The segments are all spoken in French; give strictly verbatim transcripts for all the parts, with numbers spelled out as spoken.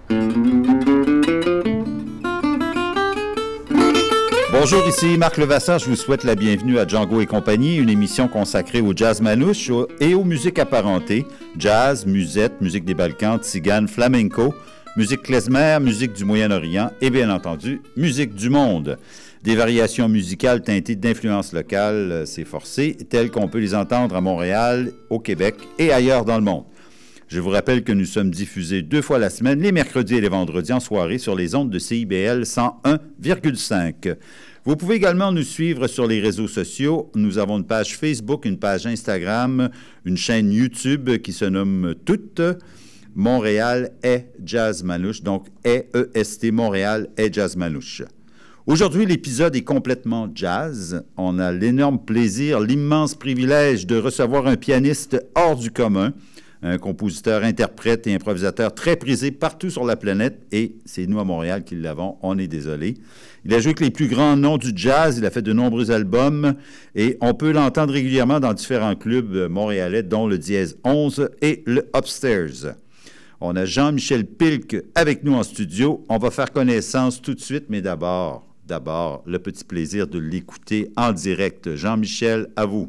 Bonjour, ici Marc Levasseur. Je vous souhaite la bienvenue à Django et compagnie, une émission consacrée au jazz manouche et aux musiques apparentées. Jazz, musette, musique des Balkans, tzigane, flamenco, musique klezmer, musique du Moyen-Orient et bien entendu, musique du monde. Des variations musicales teintées d'influences locales, c'est forcé, telles qu'on peut les entendre à Montréal, au Québec et ailleurs dans le monde. Je vous rappelle que nous sommes diffusés deux fois la semaine, les mercredis et les vendredis en soirée sur les ondes de C I B L cent un virgule cinq. Vous pouvez également nous suivre sur les réseaux sociaux. Nous avons une page Facebook, une page Instagram, une chaîne YouTube qui se nomme Toute Montréal est Jazz Manouche, donc E E S T Montréal est Jazz Manouche. Aujourd'hui, l'épisode est complètement jazz. On a l'énorme plaisir, l'immense privilège de recevoir un pianiste hors du commun, un compositeur, interprète et improvisateur très prisé partout sur la planète, et c'est nous à Montréal qui l'avons, on est désolé. Il a joué avec les plus grands noms du jazz, il a fait de nombreux albums, et on peut l'entendre régulièrement dans différents clubs montréalais, dont le Dièse onze et le Upstairs. On a Jean-Michel Pilk avec nous en studio. On va faire connaissance tout de suite, mais d'abord, d'abord, le petit plaisir de l'écouter en direct. Jean-Michel, à vous.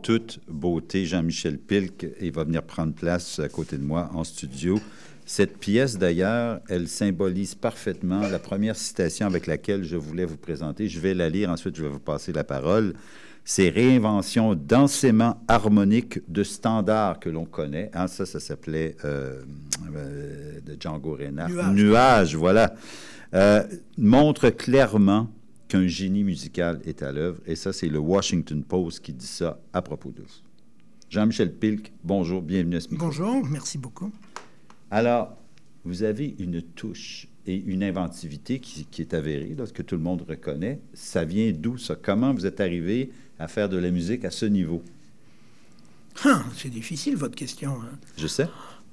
toute beauté, Jean-Michel Pilk, et va venir prendre place à côté de moi en studio. Cette pièce, d'ailleurs, elle symbolise parfaitement la première citation avec laquelle je voulais vous présenter. Je vais la lire, ensuite je vais vous passer la parole. Ces réinventions densément harmoniques de standards que l'on connaît. Hein, ça, ça s'appelait euh, euh, de Django Reinhardt. Nuage. Nuage, voilà. Euh, montre clairement qu'un génie musical est à l'œuvre. Et ça, c'est le Washington Post qui dit ça à propos d'eux. Jean-Michel Pilk, bonjour, bienvenue à ce micro. Bonjour, merci beaucoup. Alors, vous avez une touche et une inventivité qui, qui est avérée, là, que tout le monde reconnaît. Ça vient d'où, ça? Comment vous êtes arrivé à faire de la musique à ce niveau? Hein, c'est difficile, votre question. Hein. Je sais.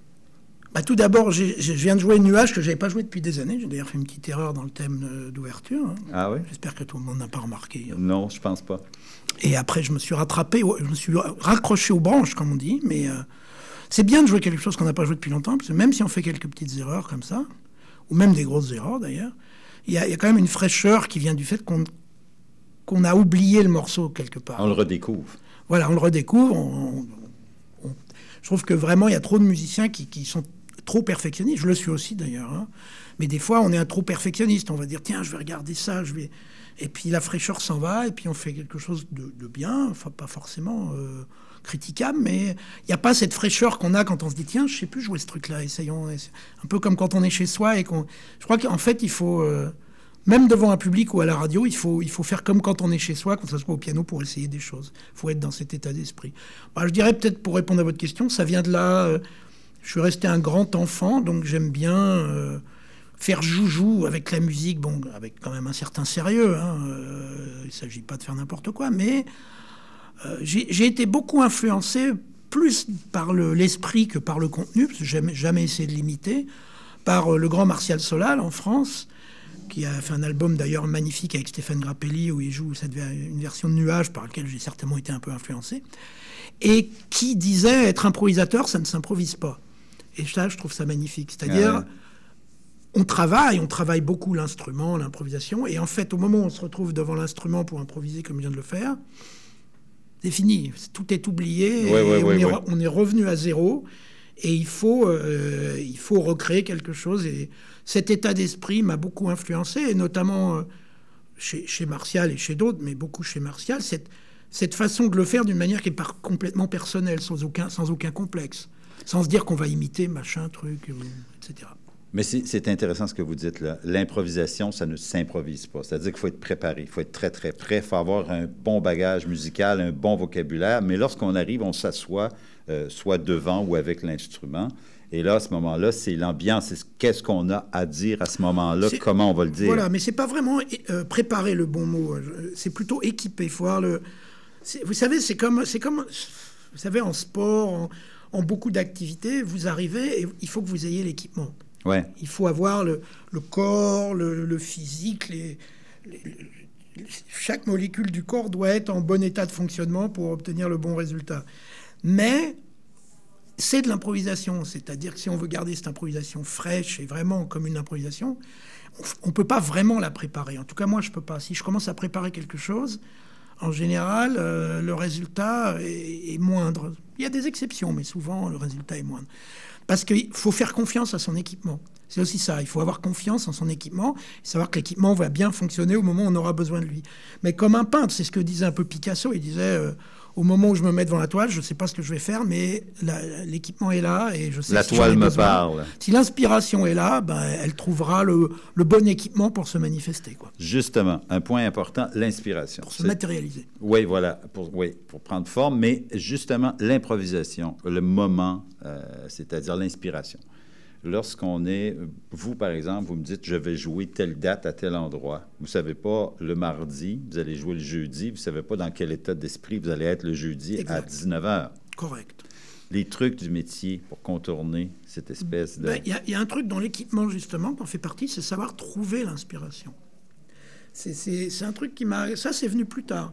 Bah, tout d'abord, j'ai, je viens de jouer Nuage que je n'avais pas joué depuis des années. J'ai d'ailleurs fait une petite erreur dans le thème d'ouverture. Hein. Ah oui? J'espère que tout le monde n'a pas remarqué. Non, je pense pas. Et après, je me suis rattrapé, je me suis raccroché aux branches, comme on dit. Mais euh, c'est bien de jouer quelque chose qu'on n'a pas joué depuis longtemps, parce que même si on fait quelques petites erreurs comme ça, ou même des grosses erreurs d'ailleurs, il y, y a quand même une fraîcheur qui vient du fait qu'on, qu'on a oublié le morceau quelque part. On le redécouvre. Voilà, on le redécouvre. On, on, on, je trouve que vraiment, il y a trop de musiciens qui, qui sont trop perfectionnistes. Je le suis aussi d'ailleurs. Hein. Mais des fois, on est un trop perfectionniste. On va dire, tiens, je vais regarder ça, je vais... Et puis la fraîcheur s'en va, et puis on fait quelque chose de, de bien, enfin pas forcément euh, critiquable, mais il n'y a pas cette fraîcheur qu'on a quand on se dit, tiens, je ne sais plus jouer ce truc-là, essayons. Un peu comme quand on est chez soi et qu'on... Je crois qu'en fait, il faut... Euh, même devant un public ou à la radio, il faut, il faut faire comme quand on est chez soi, quand ça se voit au piano, pour essayer des choses. Il faut être dans cet état d'esprit. Bah, je dirais peut-être, pour répondre à votre question, ça vient de là. Euh, je suis resté un grand enfant, donc j'aime bien euh, faire joujou avec la musique, bon, avec quand même un certain sérieux. Hein, euh, il ne s'agit pas de faire n'importe quoi, mais euh, j'ai, j'ai été beaucoup influencé, plus par le, l'esprit que par le contenu, parce que j'ai jamais, jamais essayé de l'imiter, par euh, le grand Martial Solal en France, qui a fait un album d'ailleurs magnifique avec Stéphane Grappelli, où il joue cette, une version de Nuage par laquelle j'ai certainement été un peu influencé, et qui disait être improvisateur, ça ne s'improvise pas. Et ça, je trouve ça magnifique. C'est-à-dire, ah ouais. on travaille, on travaille beaucoup l'instrument, l'improvisation, et en fait, au moment où on se retrouve devant l'instrument pour improviser comme je viens de le faire, c'est fini, tout est oublié, ouais, et ouais, on, ouais, est, ouais. on est revenu à zéro, et il faut, euh, il faut recréer quelque chose, et cet état d'esprit m'a beaucoup influencé, et notamment euh, chez, chez Martial et chez d'autres, mais beaucoup chez Martial, cette, cette façon de le faire d'une manière qui est par, complètement personnelle, sans aucun, sans aucun complexe, sans se dire qu'on va imiter machin, truc, et cetera. Mais c'est, c'est intéressant ce que vous dites là. L'improvisation, ça ne s'improvise pas. C'est-à-dire qu'il faut être préparé, il faut être très, très prêt, il faut avoir un bon bagage musical, un bon vocabulaire. Mais lorsqu'on arrive, on s'assoit, euh, soit devant ou avec l'instrument. Et là, à ce moment-là, c'est l'ambiance. C'est qu'est-ce qu'on a à dire à ce moment-là, c'est, comment on va le dire. Voilà, mais c'est pas vraiment euh, préparer le bon mot. C'est plutôt équiper. Il faut avoir le... C'est, vous savez, c'est comme, c'est comme... Vous savez, en sport, en, en beaucoup d'activités, vous arrivez et il faut que vous ayez l'équipement. Ouais. Il faut avoir le, le corps, le, le physique, les, les, les, chaque molécule du corps doit être en bon état de fonctionnement pour obtenir le bon résultat. Mais c'est de l'improvisation, c'est-à-dire que si on veut garder cette improvisation fraîche et vraiment comme une improvisation, on ne peut pas vraiment la préparer. En tout cas, moi, je ne peux pas. Si je commence à préparer quelque chose, en général, euh, le résultat est, est moindre. Il y a des exceptions, mais souvent, le résultat est moindre. Parce qu'il faut faire confiance à son équipement. C'est aussi ça. Il faut avoir confiance en son équipement et savoir que l'équipement va bien fonctionner au moment où on aura besoin de lui. Mais comme un peintre, c'est ce que disait un peu Picasso. Il disait, euh, au moment où je me mets devant la toile, je ne sais pas ce que je vais faire, mais la, l'équipement est là et je sais la si toile me besoin. parle. Si l'inspiration est là, ben, elle trouvera le, le bon équipement pour se manifester, quoi. Justement, un point important, l'inspiration. Pour se c'est... matérialiser. Oui, voilà, pour, oui, pour prendre forme, mais justement, l'improvisation, le moment, euh, c'est-à-dire l'inspiration. Lorsqu'on est, vous par exemple, vous me dites, je vais jouer telle date à tel endroit. Vous ne savez pas le mardi, vous allez jouer le jeudi, vous ne savez pas dans quel état d'esprit vous allez être le jeudi exact. À dix-neuf heures. Correct. Les trucs du métier pour contourner cette espèce de... Il ben, y, y a un truc dans l'équipement, justement, qu'on fait partie, c'est savoir trouver l'inspiration. C'est, c'est, c'est un truc qui m'a... Ça, c'est venu plus tard.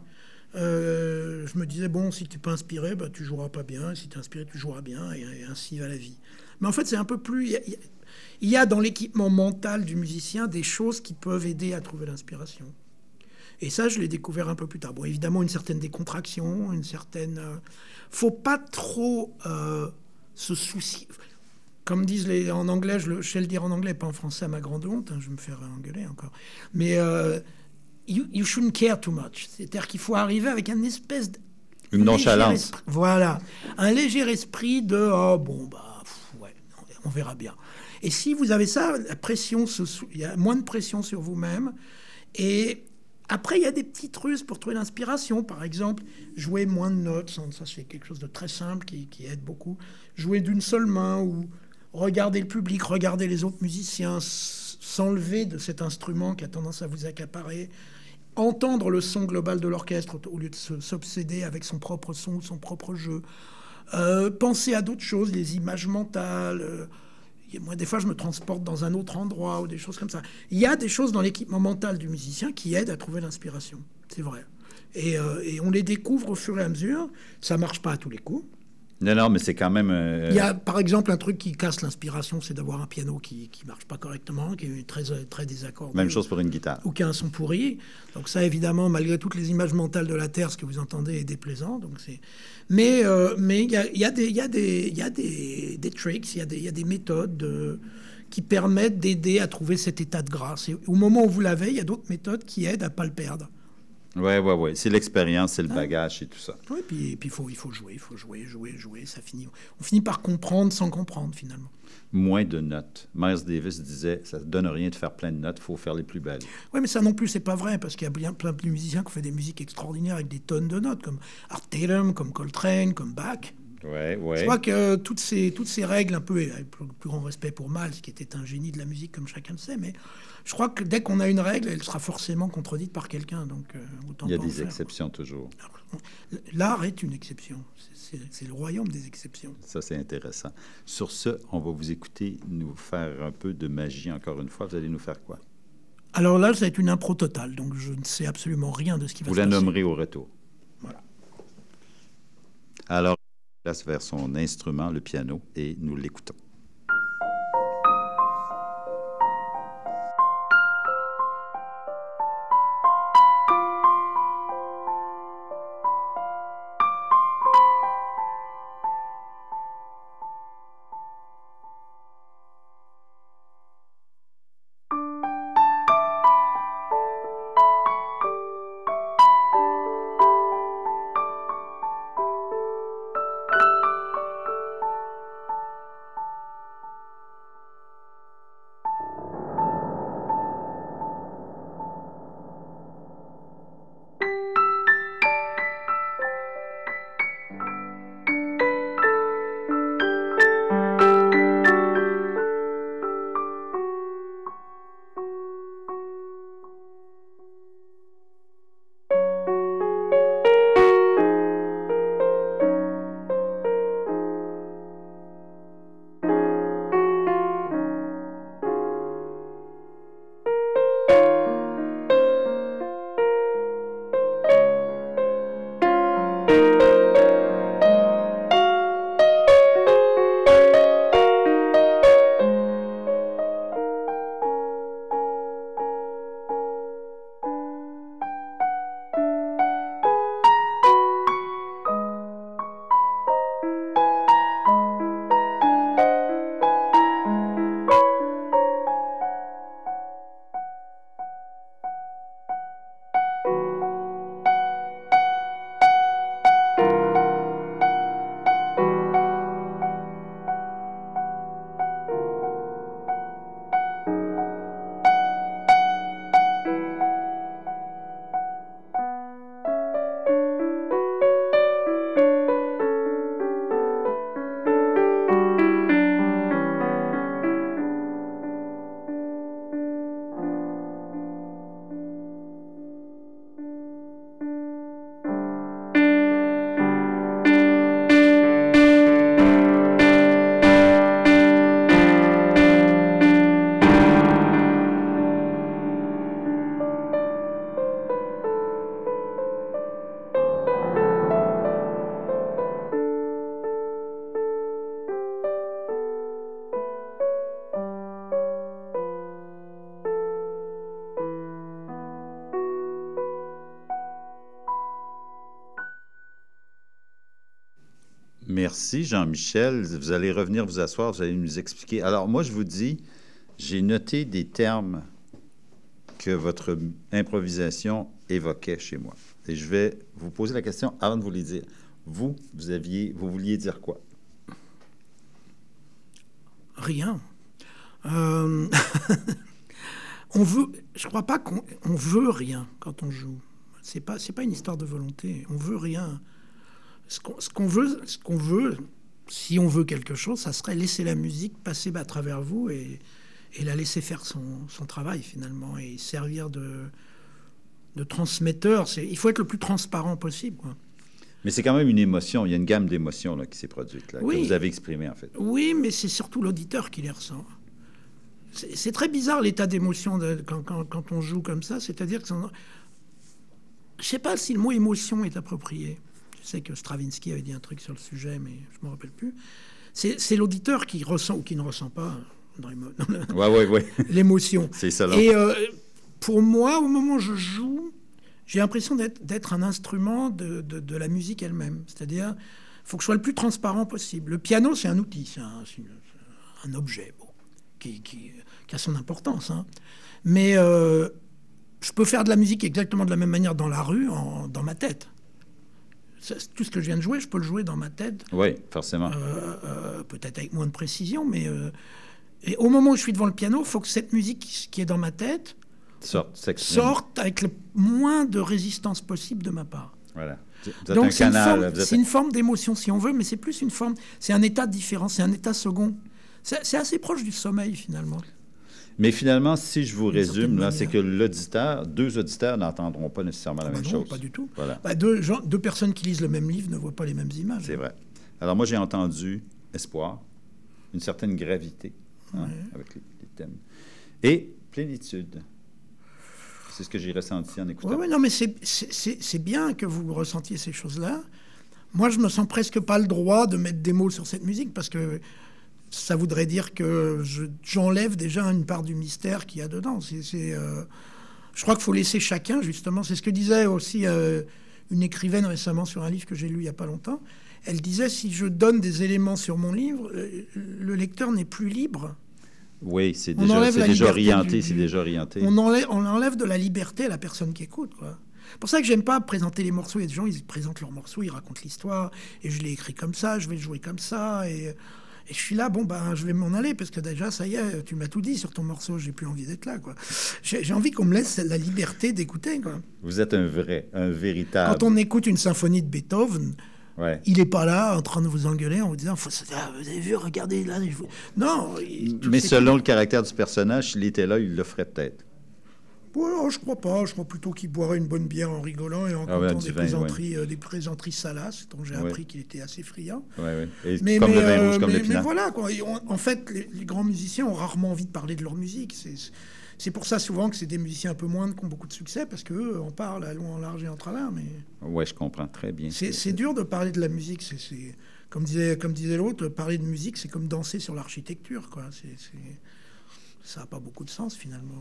Euh, je me disais, bon, si tu n'es pas inspiré, ben, tu ne joueras pas bien. Si tu es inspiré, tu joueras bien. Et, et ainsi va la vie. Mais en fait, c'est un peu plus... Il y, a, il y a dans l'équipement mental du musicien des choses qui peuvent aider à trouver l'inspiration. Et ça, je l'ai découvert un peu plus tard. Bon, évidemment, une certaine décontraction, une certaine... Euh, faut pas trop euh, se soucier... Comme disent les, en anglais, je, le, je sais le dire en anglais, pas en français à ma grande honte, hein, je vais me faire engueuler encore. Mais euh, you, you shouldn't care too much. C'est-à-dire qu'il faut arriver avec un espèce de... Une nonchalance. Esprit, voilà. Un léger esprit de « oh, bon, bah, pff, ouais, on verra bien ». Et si vous avez ça, la pression, se, il y a moins de pression sur vous-même. Et après, il y a des petites ruses pour trouver l'inspiration. Par exemple, jouer moins de notes. Ça, c'est quelque chose de très simple qui, qui aide beaucoup. Jouer d'une seule main ou... Regarder le public, regarder les autres musiciens, s'enlever de cet instrument qui a tendance à vous accaparer, entendre le son global de l'orchestre au lieu de s'obséder avec son propre son ou son propre jeu, euh, penser à d'autres choses, les images mentales. Euh, moi, des fois, je me transporte dans un autre endroit ou des choses comme ça. Il y a des choses dans l'équipement mental du musicien qui aident à trouver l'inspiration, c'est vrai. Et, euh, et on les découvre au fur et à mesure. Ça marche pas à tous les coups. Non, non, mais c'est quand même... Euh... Il y a, par exemple, un truc qui casse l'inspiration, c'est d'avoir un piano qui ne marche pas correctement, qui est très, très désaccordé. Même chose pour une guitare. Ou qui a un son pourri. Donc ça, évidemment, malgré toutes les images mentales de la Terre, ce que vous entendez est déplaisant. Donc c'est... Mais euh, mais il y a, y a, des, y a, des, y a des, des tricks, il y, a des, y a des méthodes de, qui permettent d'aider à trouver cet état de grâce. Et au moment où vous l'avez, il y a d'autres méthodes qui aident à ne pas le perdre. Oui, oui, oui. C'est l'expérience, c'est le bagage et tout ça. Oui, puis puis faut, il faut jouer, il faut jouer, jouer, jouer. Ça finit. On finit par comprendre sans comprendre, finalement. Moins de notes. Miles Davis disait, ça ne donne rien de faire plein de notes, il faut faire les plus belles. Oui, mais ça non plus, c'est pas vrai, parce qu'il y a bien plein de musiciens qui ont fait des musiques extraordinaires avec des tonnes de notes, comme Art Tatum, comme Coltrane, comme Bach. Ouais, ouais. Je crois que euh, toutes, ces, toutes ces règles, un peu, avec le plus grand respect pour Miles, qui était un génie de la musique, comme chacun le sait, mais je crois que dès qu'on a une règle, elle sera forcément contredite par quelqu'un. Donc, euh, autant Il y a pas des en faire. exceptions toujours. L'art est une exception. C'est, c'est, c'est le royaume des exceptions. Ça, c'est intéressant. Sur ce, on va vous écouter nous faire un peu de magie encore une fois. Vous allez nous faire quoi? Alors là, ça va être une impro totale, donc je ne sais absolument rien de ce qui va vous se passer. Vous la nommerez au retour. Voilà. Alors, on place vers son instrument, le piano, et nous l'écoutons. Merci, Jean-Michel. Vous allez revenir vous asseoir, vous allez nous expliquer. Alors, moi, je vous dis, j'ai noté des termes que votre improvisation évoquait chez moi. Et je vais vous poser la question avant de vous les dire. Vous, vous aviez, vous vouliez dire quoi? Rien. Euh... on veut... Je crois pas qu'on on veut rien quand on joue. C'est pas, c'est pas une histoire de volonté. On veut rien. Ce qu'on, ce qu'on veut, ce qu'on veut, si on veut quelque chose, ça serait laisser la musique passer à travers vous et, et la laisser faire son, son travail, finalement, et servir de, de transmetteur. C'est, il faut être le plus transparent possible, quoi. Mais c'est quand même une émotion. Il y a une gamme d'émotions là, qui s'est produite, là, oui. que vous avez exprimée, en fait. Oui, mais c'est surtout l'auditeur qui les ressent. C'est, c'est très bizarre, l'état d'émotion de, quand, quand, quand on joue comme ça. C'est-à-dire que... Ça, je ne sais pas si le mot émotion est approprié. Je sais que Stravinsky avait dit un truc sur le sujet, mais je ne me rappelle plus. C'est, c'est l'auditeur qui ressent ou qui ne ressent pas dans l'émo... ouais, ouais, ouais. l'émotion. C'est ça, là. Et euh, pour moi, au moment où je joue, j'ai l'impression d'être, d'être un instrument de, de, de la musique elle-même. C'est-à-dire, il faut que je sois le plus transparent possible. Le piano, c'est un outil, c'est un, c'est une, c'est un objet bon, qui, qui, qui a son importance. Hein. Mais... Euh, je peux faire de la musique exactement de la même manière dans la rue, en, dans ma tête. C'est, tout ce que je viens de jouer, je peux le jouer dans ma tête. Oui, forcément. Euh, euh, peut-être avec moins de précision, mais... Euh, et au moment où je suis devant le piano, il faut que cette musique qui est dans ma tête sorte, sorte avec le moins de résistance possible de ma part. Voilà. Vous êtes Donc un c'est, canal, une forme, vous êtes... c'est une forme d'émotion, si on veut, mais c'est plus une forme... C'est un état différent, c'est un état second. C'est, c'est assez proche du sommeil, finalement. Mais finalement, si je vous résume, là, c'est que l'auditeur, deux auditeurs n'entendront pas nécessairement la ah même bah non, chose. Pas du tout. Voilà. Bah deux, gens, deux personnes qui lisent le même livre ne voient pas les mêmes images. C'est vrai. Alors moi, j'ai entendu espoir, une certaine gravité hein, ouais. avec les, les thèmes, et plénitude. C'est ce que j'ai ressenti en écoutant. Oui, ouais, non, mais c'est, c'est, c'est, c'est bien que vous ressentiez ces choses-là. Moi, je me sens presque pas le droit de mettre des mots sur cette musique parce que ça voudrait dire que je, j'enlève déjà une part du mystère qu'il y a dedans. C'est, c'est, euh, je crois qu'il faut laisser chacun, justement. C'est ce que disait aussi euh, une écrivaine récemment sur un livre que j'ai lu il n'y a pas longtemps. Elle disait, si je donne des éléments sur mon livre, le lecteur n'est plus libre. Oui, c'est déjà, c'est déjà orienté, du, c'est déjà orienté. On enlève, on enlève de la liberté à la personne qui écoute, quoi. C'est pour ça que j'aime pas présenter les morceaux. Il y a des gens, ils présentent leurs morceaux, ils racontent l'histoire, et je l'ai écrit comme ça, je vais le jouer comme ça, et... Et je suis là, bon, ben, je vais m'en aller, parce que déjà, ça y est, tu m'as tout dit sur ton morceau, j'ai plus envie d'être là, quoi. J'ai, j'ai envie qu'on me laisse la liberté d'écouter, quoi. Vous êtes un vrai, un véritable... Quand on écoute une symphonie de Beethoven, ouais. il n'est pas là en train de vous engueuler en vous disant, Faut, ah, vous avez vu, regardez, là... Je... Non. Il, Mais selon cool. le caractère du personnage, s'il était là, il le ferait peut-être. Ouais, je crois pas. Je crois plutôt qu'il boirait une bonne bière en rigolant et en ah, comptant ouais, des, vin, plaisanteries, ouais. euh, des plaisanteries salaces, dont j'ai ouais. appris qu'il était assez friand. Ouais, ouais. Et mais, comme mais, le vin euh, rouge, comme mais, l'épinard. Mais voilà, quoi. On, en fait, les, les grands musiciens ont rarement envie de parler de leur musique. C'est, c'est pour ça souvent que c'est des musiciens un peu moindres qui ont beaucoup de succès, parce qu'eux en parlent à long, en large et en travers. Mais... Oui, je comprends très bien. C'est, c'est dur de parler de la musique. C'est, c'est... Comme, disait, comme disait l'autre, parler de musique, c'est comme danser sur l'architecture, quoi. C'est, c'est... Ça n'a pas beaucoup de sens, finalement.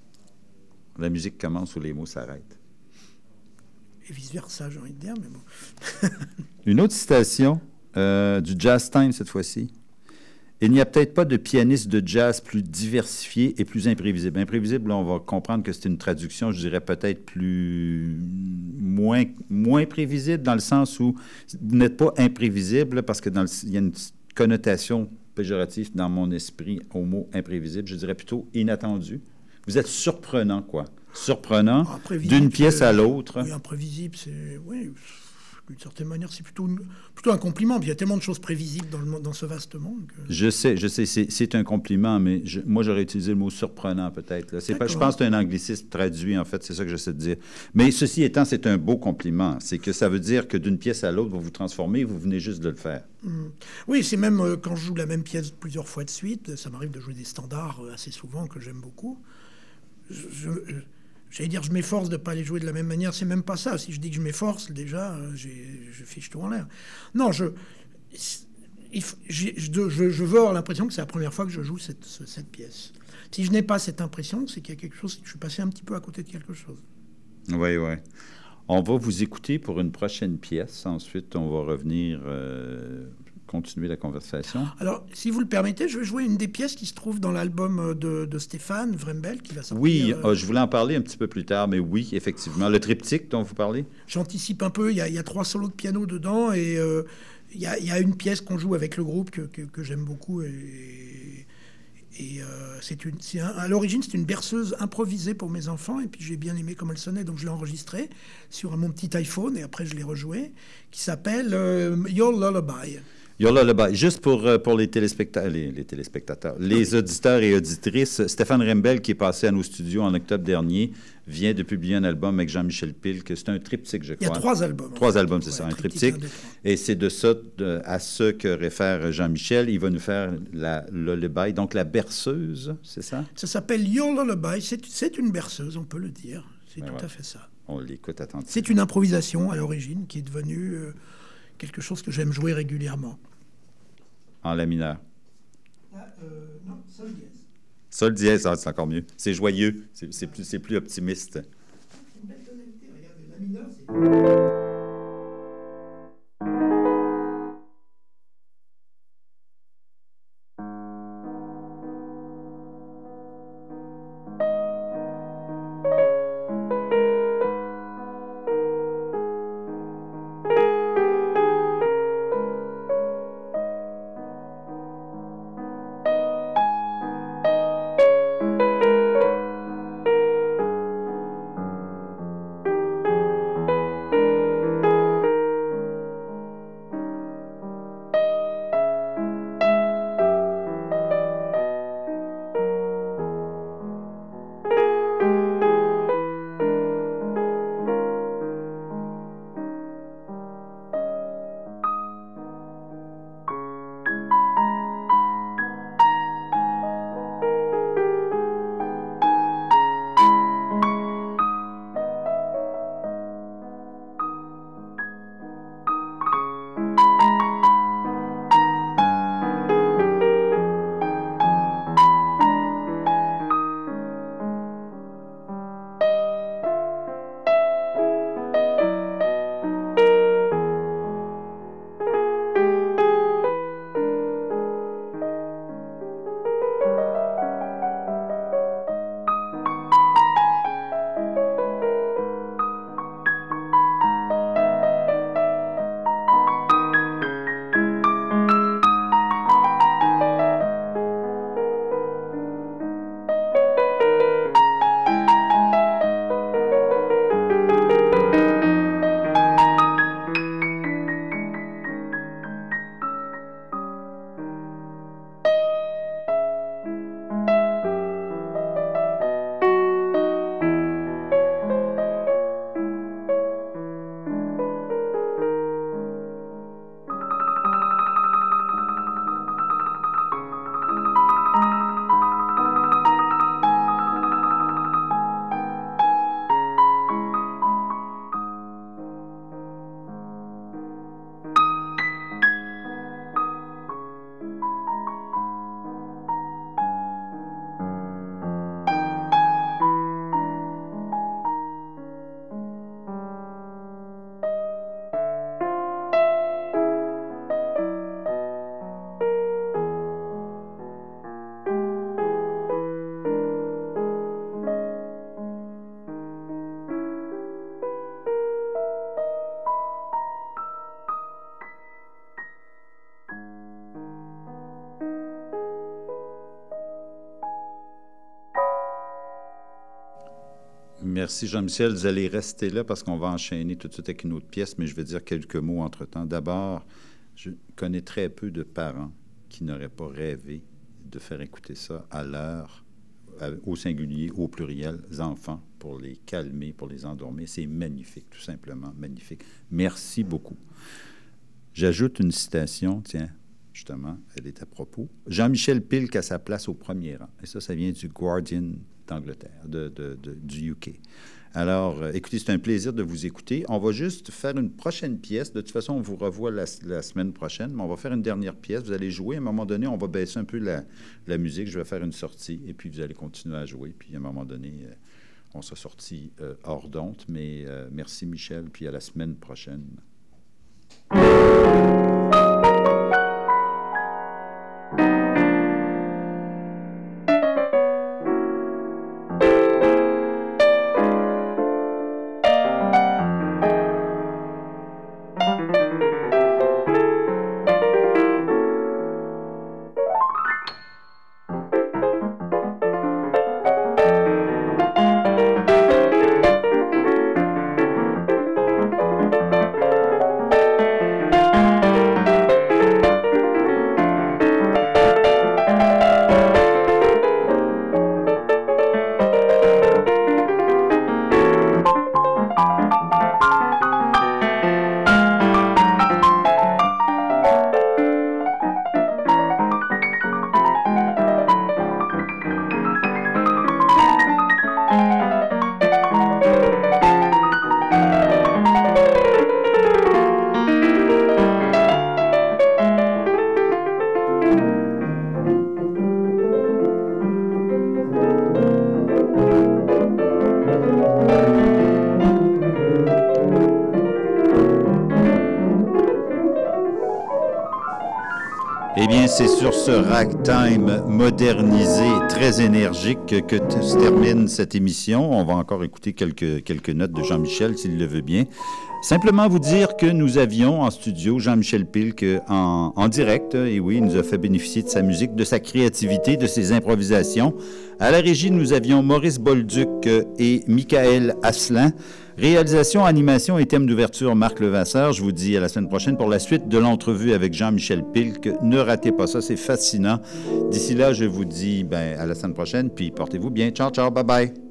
La musique commence où les mots s'arrêtent. Et vice-versa, j'ai envie de dire, mais bon. Une autre citation euh, du Jazz Time, cette fois-ci. Il n'y a peut-être pas de pianiste de jazz plus diversifié et plus imprévisible. Imprévisible, là, on va comprendre que c'est une traduction, je dirais peut-être plus... moins, moins prévisible, dans le sens où vous n'êtes pas imprévisible, parce que dans le... il y a une connotation péjorative dans mon esprit au mot imprévisible. Je dirais plutôt inattendu. Vous êtes surprenant, quoi. Surprenant, d'une pièce à l'autre. Oui, imprévisible, c'est... Oui, d'une certaine manière, c'est plutôt, une, plutôt un compliment. Puis il y a tellement de choses prévisibles dans, le, dans ce vaste monde. Que... Je sais, je sais, c'est, c'est un compliment, mais je, moi, j'aurais utilisé le mot surprenant, peut-être. Là. C'est pas, je pense que c'est un anglicisme traduit, en fait, c'est ça que j'essaie de dire. Mais ceci étant, c'est un beau compliment. C'est que ça veut dire que d'une pièce à l'autre, vous vous transformez, vous venez juste de le faire. Mmh. Oui, c'est même euh, quand je joue la même pièce plusieurs fois de suite, ça m'arrive de jouer des standards euh, assez souvent, que j'aime beaucoup. Je, je, j'allais dire, je m'efforce de ne pas les jouer de la même manière. C'est même pas ça. Si je dis que je m'efforce, déjà, euh, j'ai, je fiche tout en l'air. Non, je, il, j'ai, je, je, je veux avoir l'impression que c'est la première fois que je joue cette, cette pièce. Si je n'ai pas cette impression, c'est qu'il y a quelque chose, je suis passé un petit peu à côté de quelque chose. Oui, oui. On va vous écouter pour une prochaine pièce. Ensuite, on va revenir euh, continuer la conversation. Alors, si vous le permettez, je vais jouer une des pièces qui se trouve dans l'album de, de Stéphane Vrembel, qui va sortir. Oui, euh... euh, je voulais en parler un petit peu plus tard, mais oui, effectivement. Le triptyque dont vous parlez? J'anticipe un peu, il y a, il y a trois solos de piano dedans, et euh, il, y a, il y a une pièce qu'on joue avec le groupe que, que, que j'aime beaucoup, et... Et euh, c'est une, c'est un, à l'origine, c'est une berceuse improvisée pour mes enfants. Et puis, j'ai bien aimé comme elle sonnait. Donc, je l'ai enregistrée sur mon petit iPhone. Et après, je l'ai rejouée. Qui s'appelle euh, Your Lullaby. Your Lullaby. Juste pour, pour les, téléspectateurs, les, les téléspectateurs, les auditeurs et auditrices, Stéphane Vrembel, qui est passé à nos studios en octobre dernier, vient de publier un album avec Jean-Michel Pil, que c'est un triptyque, je crois. Il y a trois albums. Trois albums, c'est ouais, ça, un triptyque. triptyque. Et c'est de ça, de, à ce que réfère Jean-Michel. Il va nous faire la Lullaby, donc la berceuse, c'est ça? Ça s'appelle Your Lullaby. C'est, c'est une berceuse, on peut le dire. C'est ben tout voilà. à fait ça. On l'écoute attentivement. C'est une improvisation à l'origine qui est devenue euh, quelque chose que j'aime jouer régulièrement. En la mineur. Ah, euh, non, sol dièse. Sol dièse, ah, c'est encore mieux. C'est joyeux, c'est, c'est, plus, c'est plus optimiste. C'est une belle tonalité, regardez, la mineure, c'est... Merci Jean-Michel. Vous allez rester là parce qu'on va enchaîner tout de suite avec une autre pièce, mais je vais dire quelques mots entre-temps. D'abord, je connais très peu de parents qui n'auraient pas rêvé de faire écouter ça à l'heure, au singulier, au pluriel, enfants, pour les calmer, pour les endormir. C'est magnifique, tout simplement magnifique. Merci beaucoup. J'ajoute une citation, tiens, justement, elle est à propos. Jean-Michel Pil à sa place au premier rang. Et ça, ça vient du Guardian d'Angleterre, de, de, de, du U K. Alors, euh, écoutez, c'est un plaisir de vous écouter. On va juste faire une prochaine pièce. De toute façon, on vous revoit la, la semaine prochaine, mais on va faire une dernière pièce. Vous allez jouer. À un moment donné, on va baisser un peu la, la musique. Je vais faire une sortie, et puis vous allez continuer à jouer. Puis, à un moment donné, euh, on sera sorti euh, hors d'onde. Mais euh, merci, Michel, puis à la semaine prochaine. bien, c'est sur ce ragtime modernisé, très énergique, que t- se termine cette émission. On va encore écouter quelques, quelques notes de Jean-Michel, s'il le veut bien. Simplement vous dire que nous avions en studio Jean-Michel Pilk en, en direct. Et oui, il nous a fait bénéficier de sa musique, de sa créativité, de ses improvisations. À la régie, nous avions Maurice Bolduc et Michael Asselin. Réalisation, animation et thème d'ouverture, Marc Levasseur. Je vous dis à la semaine prochaine pour la suite de l'entrevue avec Jean-Michel Pilk. Ne ratez pas ça, c'est fascinant. D'ici là, je vous dis ben, à la semaine prochaine, puis portez-vous bien. Ciao, ciao, bye-bye.